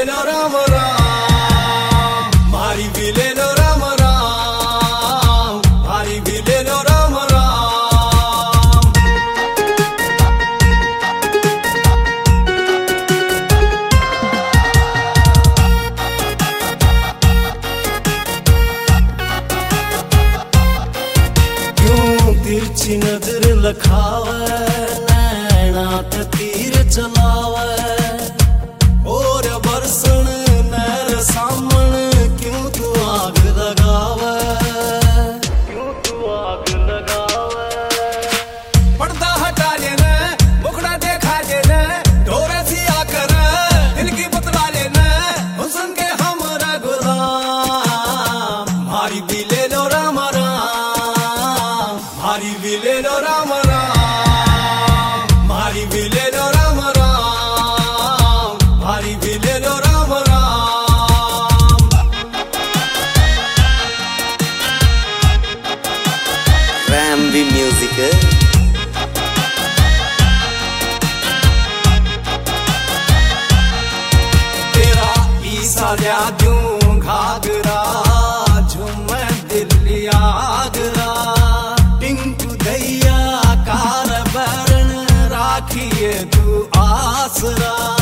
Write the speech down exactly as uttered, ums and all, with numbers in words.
लो राम राम, मारी भी ले लो राम राम, मारी भी ले लो राम राम। क्यों तिरछी नजर लखावे, नैना ते तीर चलावे, और बरसण नहर सामन क्यों तू आग लगावे, क्यों तू आग लगावे। पर्दा हटा लेना, मुखड़ा देखा लेना, डोरे सिया कर दिल की बतला लेना, हुस्न के हमरा गुलाम, मारी भी ले लो राम राम, मारी भी ले लो राम राम, मारी भी ले लो राम राम, मारी भी ले लो राम राम। रैम भी म्यूजिक तेरा ईसा दूं घाघरा, झूमे दिल्ली आगरा, टिंकू दैया कार बरन राखिए तू आसरा।